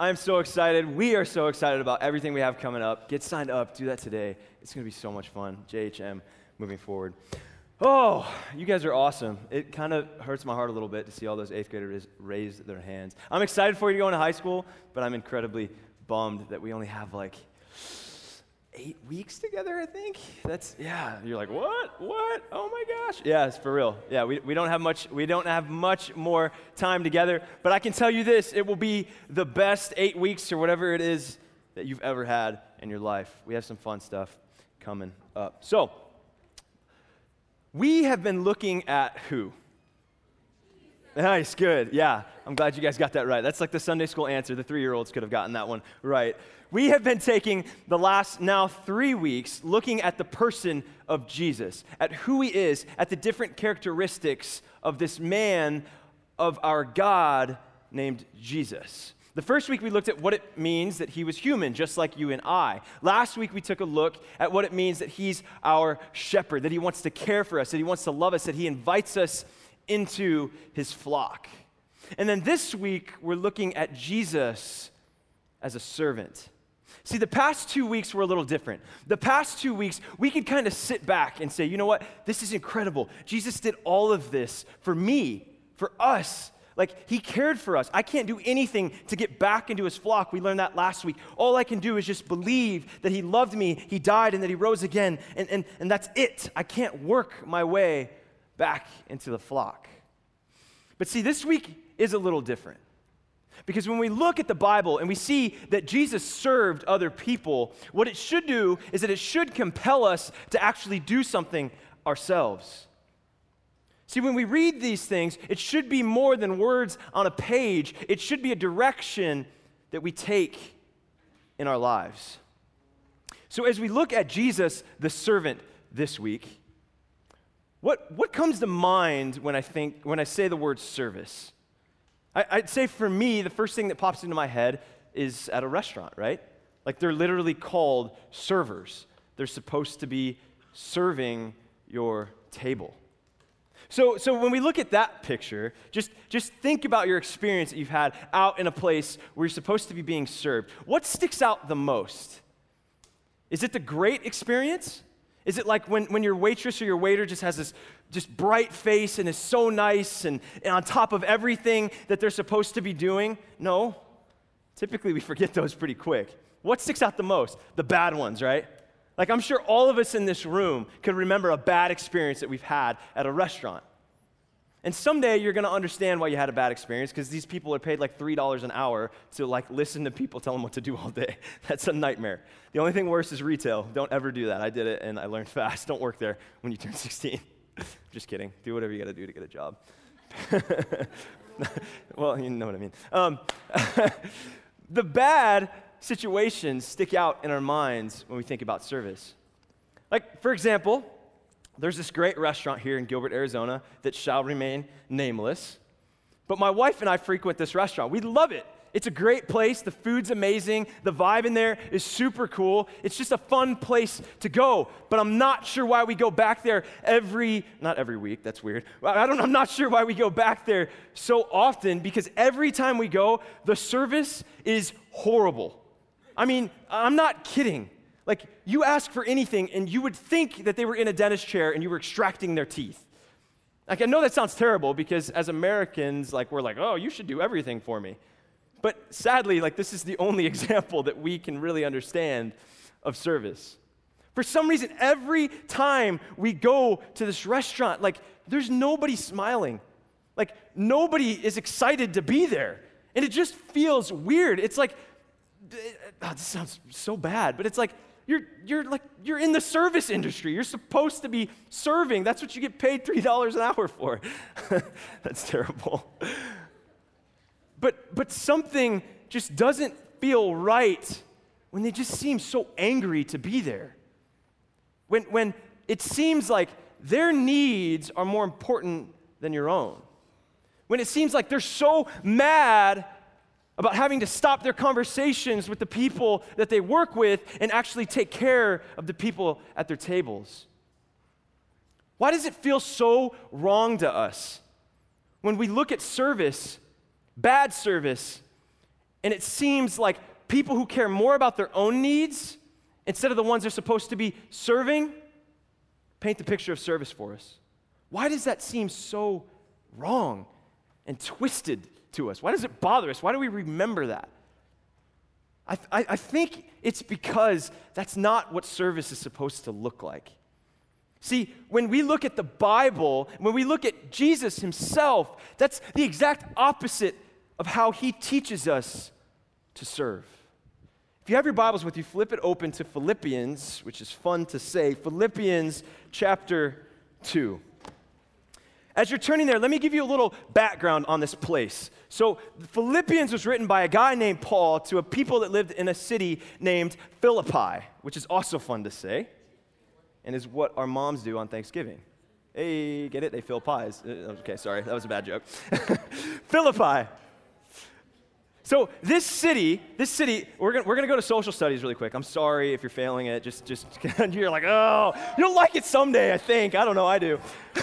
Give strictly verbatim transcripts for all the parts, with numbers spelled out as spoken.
I'm so excited. We are so excited about everything we have coming up. Get signed up. Do that today. It's going to be so much fun. J H M moving forward. Oh, you guys are awesome. It kind of hurts my heart a little bit to see all those eighth graders raise their hands. I'm excited for you to go into high school, but I'm incredibly bummed that we only have like eight weeks together, I think. That's, yeah, you're like, what? What? Oh my gosh. Yeah, it's for real. Yeah, we, we don't have much, we don't have much more time together, but I can tell you this, it will be the best eight weeks or whatever it is that you've ever had in your life. We have some fun stuff coming up. So, we have been looking at who? Nice, good. Yeah, I'm glad you guys got that right. That's like the Sunday school answer. The three-year-olds could have gotten that one right. We have been taking the last now three weeks looking at the person of Jesus, at who he is, at the different characteristics of this man of our God named Jesus. The first week we looked at what it means that he was human, just like you and I. Last week we took a look at what it means that he's our shepherd, that he wants to care for us, that he wants to love us, that he invites us into his flock. And then this week we're looking at Jesus as a servant. See, the past two weeks were a little different. The past two weeks, we could kind of sit back and say, you know what? This is incredible. Jesus did all of this for me, for us. Like, he cared for us. I can't do anything to get back into his flock. We learned that last week. All I can do is just believe that he loved me, he died, and that he rose again, and, and, and that's it. I can't work my way back into the flock. But see, this week is a little different. Because when we look at the Bible and we see that Jesus served other people, what it should do is that it should compel us to actually do something ourselves. See, when we read these things, it should be more than words on a page. It should be a direction that we take in our lives. So as we look at Jesus, the servant, this week, what, what comes to mind when I think when I say the word service? I, I'd say for me, the first thing that pops into my head is at a restaurant, right? Like they're literally called servers. They're supposed to be serving your table. So, so when we look at that picture, just, just think about your experience that you've had out in a place where you're supposed to be being served. What sticks out the most? Is it the great experience? Is it like when, when your waitress or your waiter just has this just bright face and is so nice and, and on top of everything that they're supposed to be doing? No. Typically, we forget those pretty quick. What sticks out the most? The bad ones, right? Like, I'm sure all of us in this room could remember a bad experience that we've had at a restaurant. And someday you're going to understand why you had a bad experience, because these people are paid like three dollars an hour to like listen to people tell them what to do all day. That's a nightmare. The only thing worse is retail. Don't ever do that. I did it and I learned fast. Don't work there when you turn sixteen. Just kidding. Do whatever you got to do to get a job. Well, you know what I mean. Um, the bad situations stick out in our minds when we think about service. Like, for example, there's this great restaurant here in Gilbert, Arizona that shall remain nameless. But my wife and I frequent this restaurant. We love it. It's a great place. The food's amazing. The vibe in there is super cool. It's just a fun place to go. But I'm not sure why we go back there every, not every week, that's weird. I don't, I'm not sure why we go back there so often, because every time we go, the service is horrible. I mean, I'm not kidding. Like, you ask for anything, and you would think that they were in a dentist chair and you were extracting their teeth. Like, I know that sounds terrible, because as Americans, like, we're like, oh, you should do everything for me. But sadly, like, this is the only example that we can really understand of service. For some reason, every time we go to this restaurant, like, there's nobody smiling. Like, nobody is excited to be there. And it just feels weird. It's like, oh, this sounds so bad, but it's like you're you're like you're in the service industry. You're supposed to be serving. That's what you get paid three dollars an hour for. That's terrible. But but something just doesn't feel right when they just seem so angry to be there. When when it seems like their needs are more important than your own. When it seems like they're so mad about having to stop their conversations with the people that they work with and actually take care of the people at their tables. Why does it feel so wrong to us when we look at service, bad service, And it seems like people who care more about their own needs instead of the ones they're supposed to be serving paint the picture of service for us. Why does that seem so wrong and twisted to us? Why does it bother us? Why do we remember that? I, I, I think it's because that's not what service is supposed to look like. See, when we look at the Bible, when we look at Jesus himself, that's the exact opposite of how he teaches us to serve. If you have your Bibles with you, flip it open to Philippians, which is fun to say, Philippians chapter two. As you're turning there, let me give you a little background on this place. So Philippians was written by a guy named Paul to a people that lived in a city named Philippi, which is also fun to say, and is what our moms do on Thanksgiving. Hey, get it? They fill pies. Okay, sorry, that was a bad joke. Philippi. So this city, this city, we're gonna, we're gonna go to social studies really quick. I'm sorry if you're failing it. Just, just you're like, oh, you'll like it someday, I think. I don't know, I do.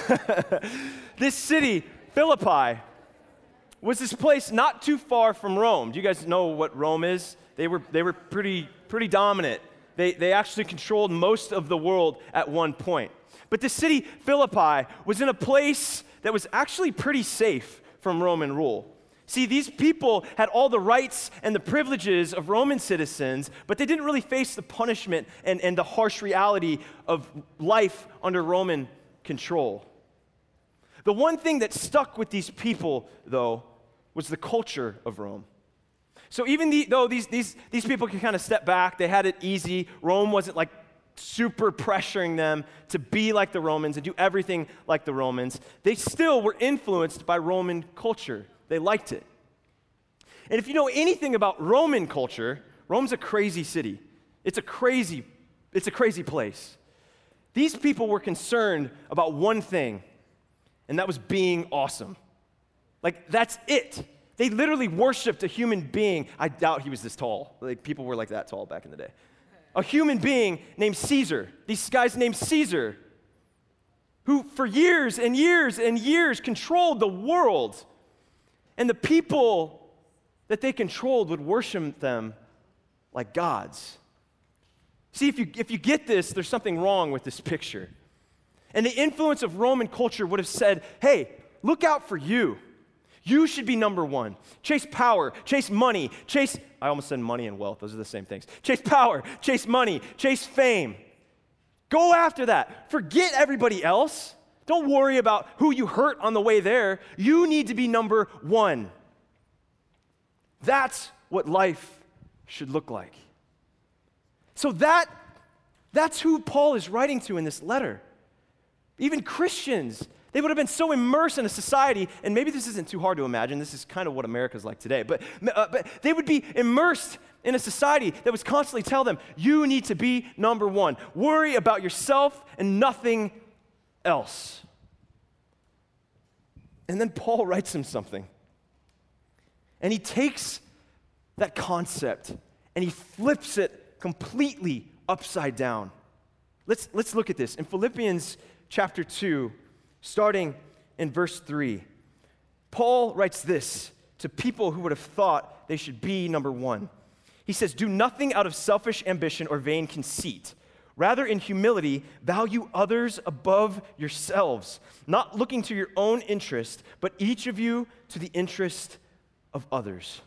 This city, Philippi, was this place not too far from Rome. Do you guys know what Rome is? They were, they were pretty, pretty dominant. They, they actually controlled most of the world at one point. But the city, Philippi, was in a place that was actually pretty safe from Roman rule. See, these people had all the rights and the privileges of Roman citizens, but they didn't really face the punishment and, and the harsh reality of life under Roman control. The one thing that stuck with these people, though, was the culture of Rome. So even the, though these, these, these people could kind of step back, they had it easy, Rome wasn't like super pressuring them to be like the Romans and do everything like the Romans, they still were influenced by Roman culture. They liked it. And if you know anything about Roman culture, Rome's a crazy city. It's a crazy, it's a crazy place. These people were concerned about one thing, and that was being awesome. Like, that's it. They literally worshiped a human being. I doubt he was this tall. Like, people were like that tall back in the day. A human being named Caesar. These guys named Caesar, who for years and years and years controlled the world. And the people that they controlled would worship them like gods. See, if you, if you get this, there's something wrong with this picture. And the influence of Roman culture would have said, hey, look out for you. You should be number one. Chase power, chase money, chase, I almost said money and wealth. Those are the same things. Chase power, chase money, chase fame. Go after that. Forget everybody else. Don't worry about who you hurt on the way there. You need to be number one. That's what life should look like. So that, that's who Paul is writing to in this letter. Even Christians, they would have been so immersed in a society, and maybe this isn't too hard to imagine. This is kind of what America's like today. But, uh, but they would be immersed in a society that was constantly tell them, you need to be number one. Worry about yourself and nothing else. And then Paul writes him something. And he takes that concept and he flips it completely upside down. Let's, let's look at this. In Philippians chapter two, starting in verse three, Paul writes this to people who would have thought they should be number one. He says, do nothing out of selfish ambition or vain conceit. Rather, in humility, value others above yourselves, not looking to your own interest, but each of you to the interest of others.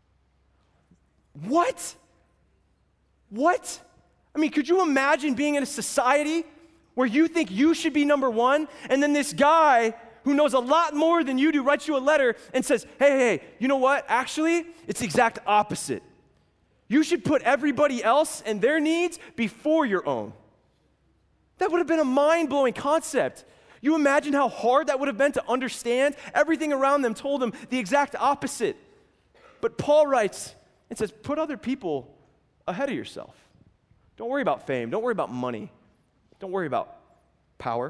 What? What? I mean, could you imagine being in a society where you think you should be number one, and then this guy who knows a lot more than you do writes you a letter and says, hey, hey, you know what? Actually, it's the exact opposite. You should put everybody else and their needs before your own. That would have been a mind-blowing concept. You imagine how hard that would have been to understand? Everything around them told them the exact opposite. But Paul writes and says, put other people ahead of yourself. Don't worry about fame. Don't worry about money. Don't worry about power.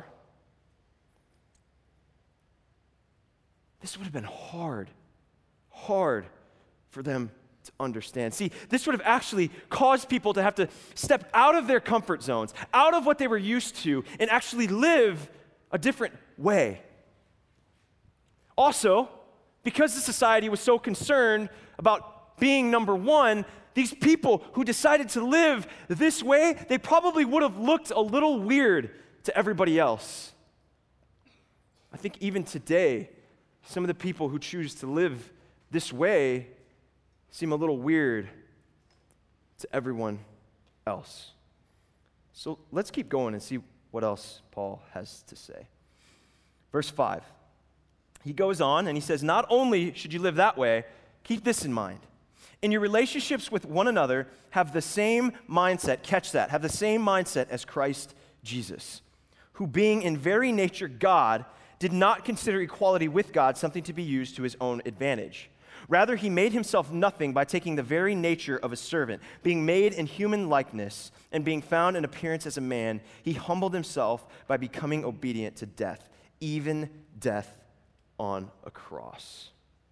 This would have been hard, hard for them to understand. See, this would have actually caused people to have to step out of their comfort zones, out of what they were used to, and actually live a different way. Also, because the society was so concerned about being number one, these people who decided to live this way, they probably would have looked a little weird to everybody else. I think even today, some of the people who choose to live this way seem a little weird to everyone else. So let's keep going and see what else Paul has to say. Verse five, he goes on and he says, not only should you live that way, keep this in mind. In your relationships with one another, have the same mindset, catch that, have the same mindset as Christ Jesus, who being in very nature God, did not consider equality with God something to be used to his own advantage. Rather, he made himself nothing by taking the very nature of a servant. Being made in human likeness and being found in appearance as a man, he humbled himself by becoming obedient to death, even death on a cross.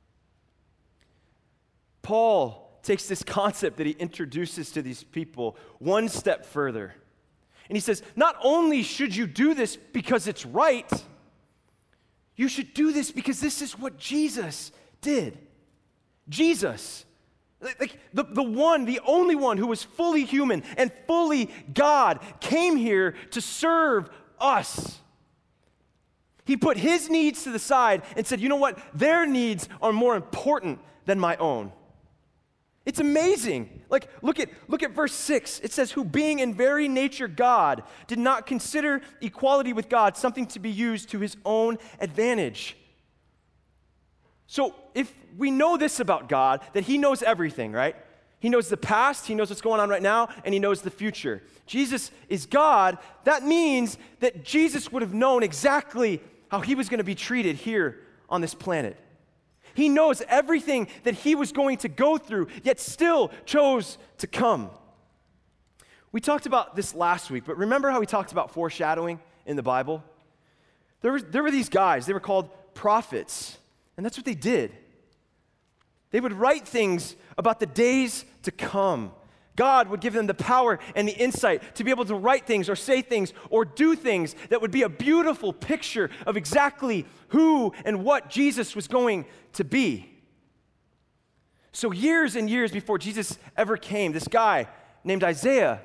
Paul takes this concept that he introduces to these people one step further. And he says, not only should you do this because it's right, you should do this because this is what Jesus did. Jesus, like the, the one, the only one who was fully human and fully God, came here to serve us. He put his needs to the side and said, you know what? Their needs are more important than my own. It's amazing. Like, look at, look at verse six. It says, who being in very nature God, did not consider equality with God something to be used to his own advantage. So if we know this about God, that he knows everything, right? He knows the past, he knows what's going on right now, and he knows the future. Jesus is God. That means that Jesus would have known exactly how he was going to be treated here on this planet. He knows everything that he was going to go through, yet still chose to come. We talked about this last week, but remember how we talked about foreshadowing in the Bible? There, was, there were these guys, they were called prophets, and that's what they did. They would write things about the days to come. God would give them the power and the insight to be able to write things or say things or do things that would be a beautiful picture of exactly who and what Jesus was going to be. So years and years before Jesus ever came, this guy named Isaiah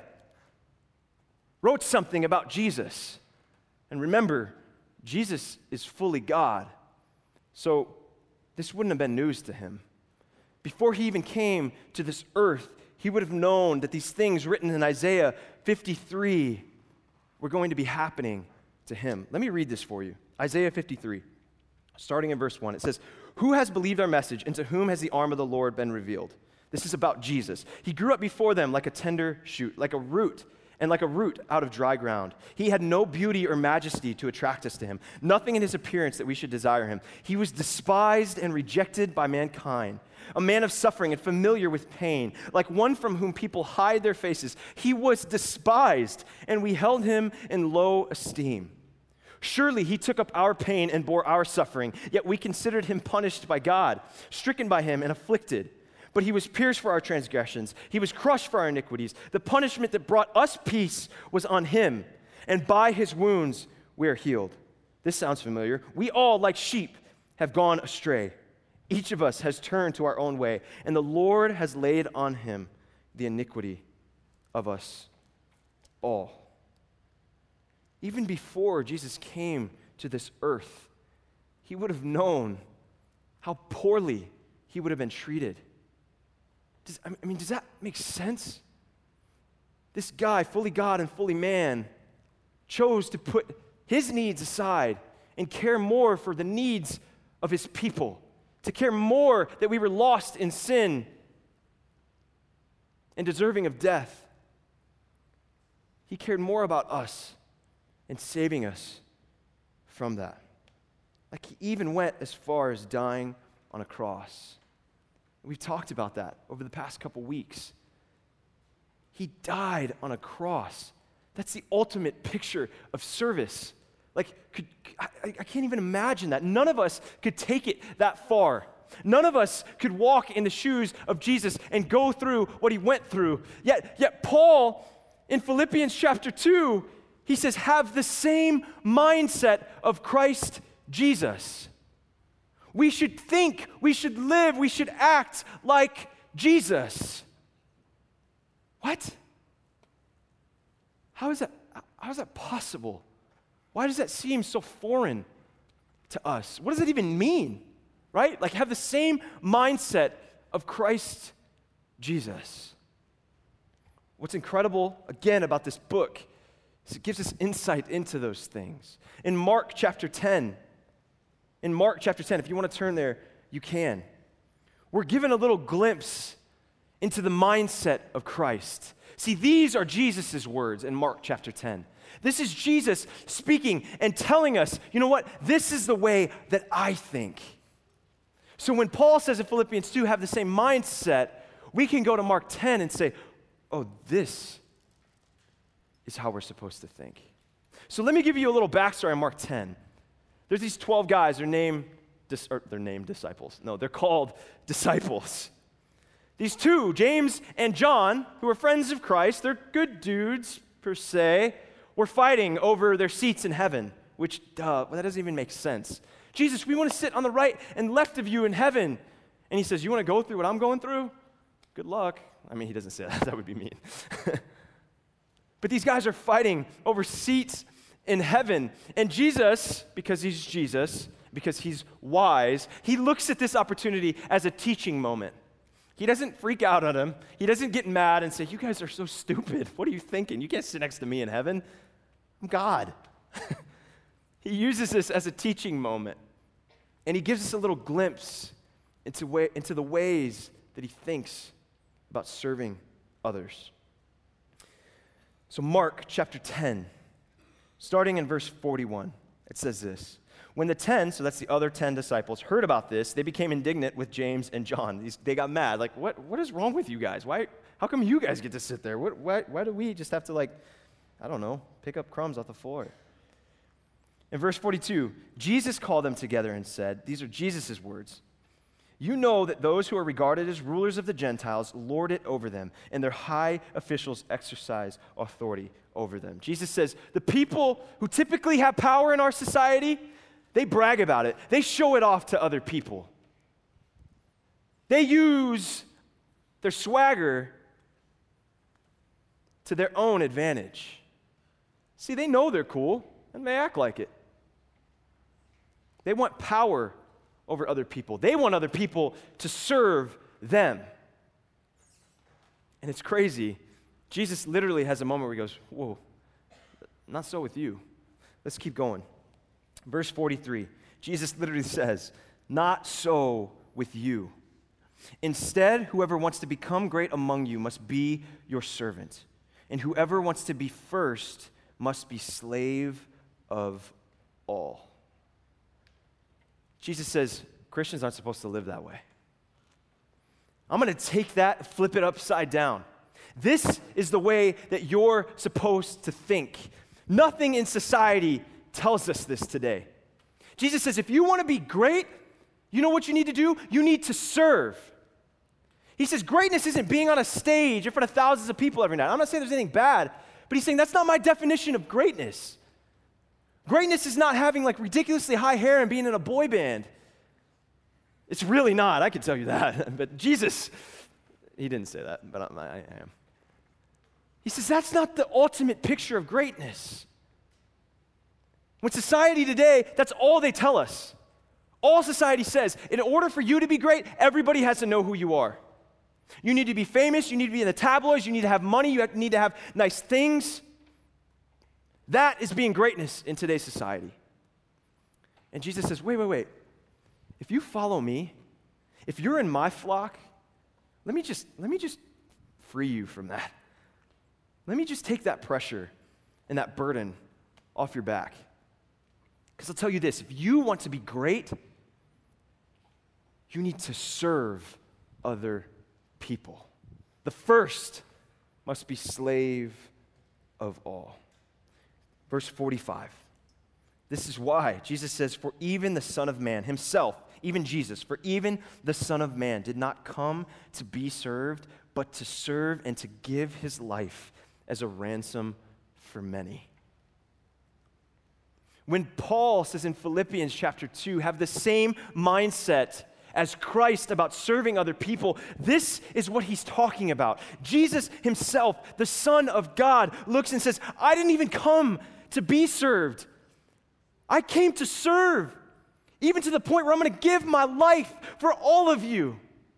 wrote something about Jesus. And remember, Jesus is fully God. So this wouldn't have been news to him. Before he even came to this earth, he would have known that these things written in Isaiah fifty-three were going to be happening to him. Let me read this for you. Isaiah fifty-three, starting in verse one. It says, who has believed our message, and to whom has the arm of the Lord been revealed? This is about Jesus. He grew up before them like a tender shoot, like a root, and like a root out of dry ground. He had no beauty or majesty to attract us to him, nothing in his appearance that we should desire him. He was despised and rejected by mankind, a man of suffering and familiar with pain, like one from whom people hide their faces. He was despised, and we held him in low esteem. Surely he took up our pain and bore our suffering, yet we considered him punished by God, stricken by him and afflicted. But he was pierced for our transgressions. He was crushed for our iniquities. The punishment that brought us peace was on him, and by his wounds we are healed. This sounds familiar. We all, like sheep, have gone astray. Each of us has turned to our own way, and the Lord has laid on him the iniquity of us all. Even before Jesus came to this earth, he would have known how poorly he would have been treated. Does, I mean, does that make sense? This guy, fully God and fully man, chose to put his needs aside and care more for the needs of his people, to care more that we were lost in sin and deserving of death. He cared more about us and saving us from that. Like he even went as far as dying on a cross. We've talked about that over the past couple weeks. He died on a cross. That's the ultimate picture of service. Like, could, I, I can't even imagine that. None of us could take it that far. None of us could walk in the shoes of Jesus and go through what he went through. Yet, yet Paul, in Philippians chapter two, he says, have the same mindset of Christ Jesus. We should think, we should live, we should act like Jesus. What? How is that, how is that possible? Why does that seem so foreign to us? What does that even mean, right? Like have the same mindset of Christ Jesus. What's incredible, again, about this book is it gives us insight into those things. In Mark chapter ten, in Mark chapter ten, if you want to turn there, you can. We're given a little glimpse into the mindset of Christ. See, these are Jesus' words in Mark chapter ten. This is Jesus speaking and telling us, you know what? This is the way that I think. So when Paul says in Philippians two, have the same mindset, we can go to Mark ten and say, oh, this is how we're supposed to think. So let me give you a little backstory on Mark ten. There's these twelve guys, they're named, or they're named disciples. No, they're called disciples. These two, James and John, who are friends of Christ, they're good dudes per se, were fighting over their seats in heaven, which, duh, well, that doesn't even make sense. Jesus, we want to sit on the right and left of you in heaven. And he says, you want to go through what I'm going through? Good luck. I mean, he doesn't say that. That would be mean. But these guys are fighting over seats in heaven. And Jesus, because he's Jesus, because he's wise, he looks at this opportunity as a teaching moment. He doesn't freak out on him. He doesn't get mad and say, you guys are so stupid. What are you thinking? You can't sit next to me in heaven. I'm God. He uses this as a teaching moment. And he gives us a little glimpse into, way, into the ways that he thinks about serving others. So Mark chapter ten, starting in verse forty-one, it says this. When the ten, so that's the other ten disciples, heard about this, they became indignant with James and John. These, they got mad. Like, what, what is wrong with you guys? Why, how come you guys get to sit there? What, why, why do we just have to, like, I don't know, pick up crumbs off the floor? In verse forty-two, Jesus called them together and said, these are Jesus' words, you know that those who are regarded as rulers of the Gentiles lord it over them, and their high officials exercise authority over them. Jesus says, the people who typically have power in our society, they brag about it. They show it off to other people. They use their swagger to their own advantage. See, they know they're cool, and they act like it. They want power over other people. They want other people to serve them. And it's crazy. Jesus literally has a moment where he goes, whoa, not so with you. Let's keep going. Verse forty-three, Jesus literally says, not so with you. Instead, whoever wants to become great among you must be your servant. And whoever wants to be first must be slave of all. Jesus says, Christians aren't supposed to live that way. I'm going to take that, flip it upside down. This is the way that you're supposed to think. Nothing in society tells us this today. Jesus says, if you want to be great, you know what you need to do? You need to serve. He says, greatness isn't being on a stage in front of thousands of people every night. I'm not saying there's anything bad, but he's saying that's not my definition of greatness. Greatness is not having like ridiculously high hair and being in a boy band. It's really not, I can tell you that. But Jesus, he didn't say that, but I, I am. He says that's not the ultimate picture of greatness. When society today, that's all they tell us. All society says, in order for you to be great, everybody has to know who you are. You need to be famous, you need to be in the tabloids, you need to have money, you need to have nice things. That is being greatness in today's society. And Jesus says, wait, wait, wait. If you follow me, if you're in my flock, let me just, let me just free you from that. Let me just take that pressure and that burden off your back. Because I'll tell you this, if you want to be great, you need to serve other people. The first must be slave of all. Verse forty-five. This is why Jesus says, for even the Son of Man himself, even Jesus, for even the Son of Man did not come to be served, but to serve and to give his life as a ransom for many. When Paul says in Philippians chapter two, have the same mindset as Christ, about serving other people, this is what he's talking about. Jesus himself, the Son of God, looks and says, I didn't even come to be served. I came to serve, even to the point where I'm going to give my life for all of you.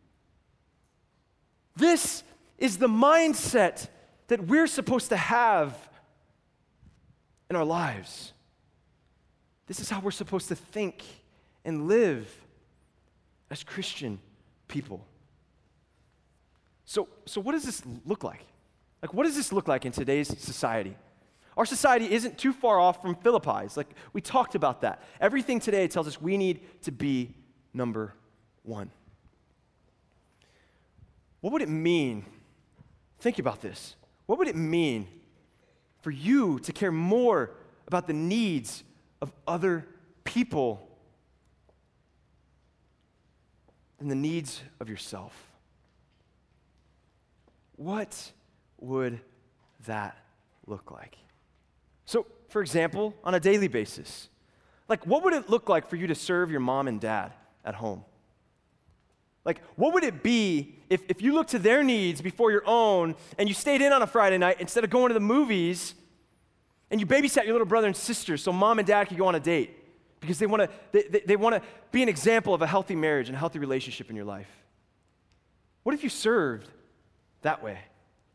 This is the mindset that we're supposed to have in our lives. This is how we're supposed to think and live as Christian people. So, so what does this look like? Like, what does this look like in today's society? Our society isn't too far off from Philippi's. Like, we talked about that. Everything today tells us we need to be number one. What would it mean? Think about this. What would it mean for you to care more about the needs of other people than the needs of yourself? What would that look like? So, for example, on a daily basis, like what would it look like for you to serve your mom and dad at home? Like, what would it be if, if you looked to their needs before your own and you stayed in on a Friday night instead of going to the movies and you babysat your little brother and sister so mom and dad could go on a date because they want to they, they, they want to be an example of a healthy marriage and a healthy relationship in your life? What if you served that way?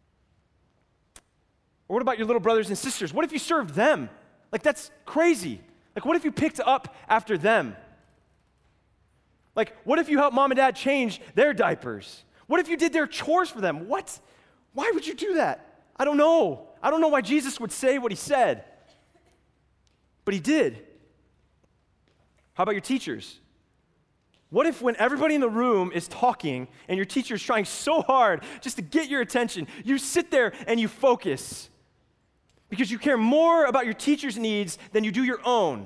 Or what about your little brothers and sisters? What if you served them? Like, that's crazy. Like, what if you picked up after them? Like, what if you helped mom and dad change their diapers? What if you did their chores for them? What? Why would you do that? I don't know. I don't know why Jesus would say what he said. But he did. How about your teachers? What if when everybody in the room is talking and your teacher is trying so hard just to get your attention, you sit there and you focus because you care more about your teacher's needs than you do your own?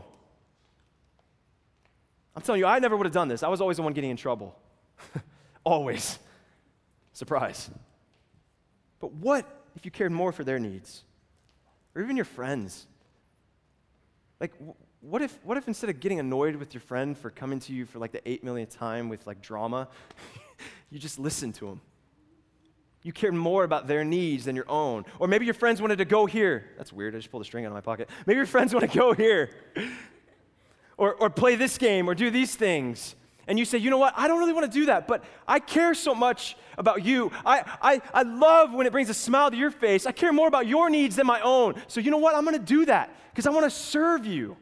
I'm telling you, I never would have done this. I was always the one getting in trouble. Always. Surprise. But what if you cared more for their needs? Or even your friends? Like, what if what if instead of getting annoyed with your friend for coming to you for like the eight millionth time with like drama, you just listened to them? You cared more about their needs than your own. Or maybe your friends wanted to go here. That's weird. I just pulled a string out of my pocket. Maybe your friends want to go here. Or, or play this game, or do these things. And you say, you know what, I don't really want to do that, but I care so much about you. I, I, I love when it brings a smile to your face. I care more about your needs than my own. So you know what, I'm going to do that because I want to serve you.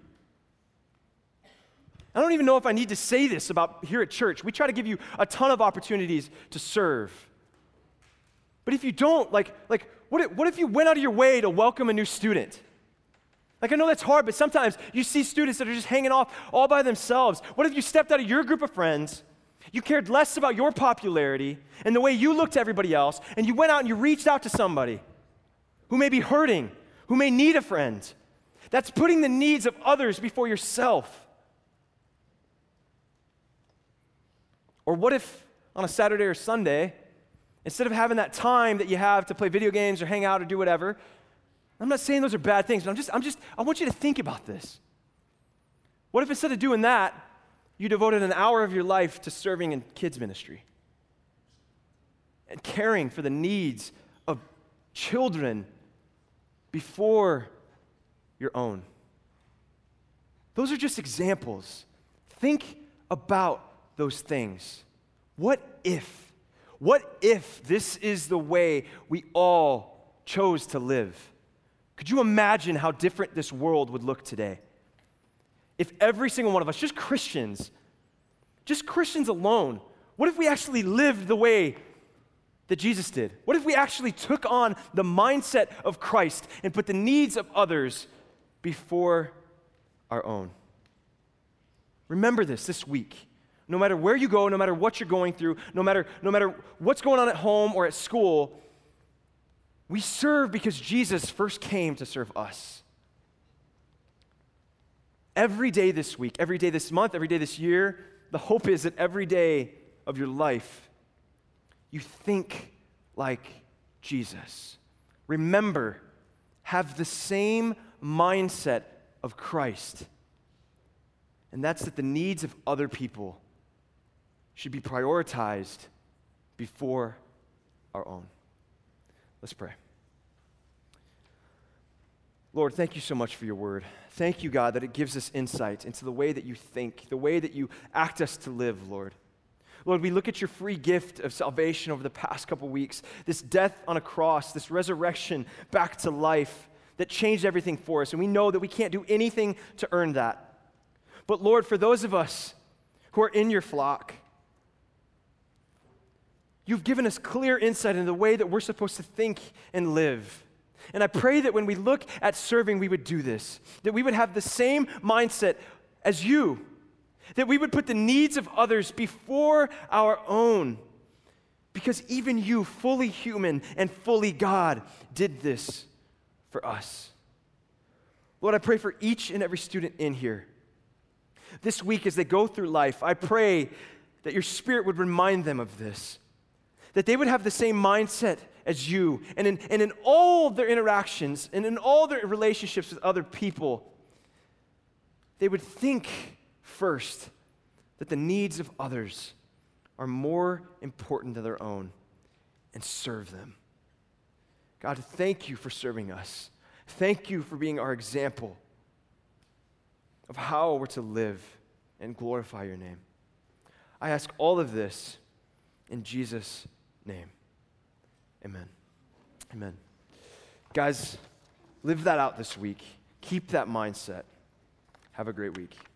I don't even know if I need to say this about here at church. We try to give you a ton of opportunities to serve. But if you don't, like, like what if, what if you went out of your way to welcome a new student? Like, I know that's hard, but sometimes you see students that are just hanging off all by themselves. What if you stepped out of your group of friends, you cared less about your popularity and the way you looked to everybody else, and you went out and you reached out to somebody who may be hurting, who may need a friend? That's putting the needs of others before yourself. Or what if on a Saturday or Sunday, instead of having that time that you have to play video games or hang out or do whatever, I'm not saying those are bad things, but I'm just, I'm just, I want you to think about this. What if instead of doing that, you devoted an hour of your life to serving in kids ministry and caring for the needs of children before your own? Those are just examples. Think about those things. What if? What if this is the way we all chose to live? Could you imagine how different this world would look today? If every single one of us, just Christians, just Christians alone, what if we actually lived the way that Jesus did? What if we actually took on the mindset of Christ and put the needs of others before our own? Remember this this week. No matter where you go, no matter what you're going through, no matter, no matter what's going on at home or at school, we serve because Jesus first came to serve us. Every day this week, every day this month, every day this year, the hope is that every day of your life, you think like Jesus. Remember, have the same mindset of Christ. And that's that the needs of other people should be prioritized before our own. Let's pray. Lord, thank you so much for your word. Thank you, God, that it gives us insight into the way that you think, the way that you act us to live, Lord. Lord, we look at your free gift of salvation over the past couple weeks, this death on a cross, this resurrection back to life that changed everything for us, and we know that we can't do anything to earn that. But Lord, for those of us who are in your flock, you've given us clear insight into the way that we're supposed to think and live. And I pray that when we look at serving, we would do this, that we would have the same mindset as you, that we would put the needs of others before our own, because even you, fully human and fully God, did this for us. Lord, I pray for each and every student in here. This week as they go through life, I pray that your Spirit would remind them of this, that they would have the same mindset as you, and in, and in all of their interactions and in all their relationships with other people, they would think first that the needs of others are more important than their own and serve them. God, thank you for serving us. Thank you for being our example of how we're to live and glorify your name. I ask all of this in Jesus' name. Amen. Amen. Guys, live that out this week. Keep that mindset. Have a great week.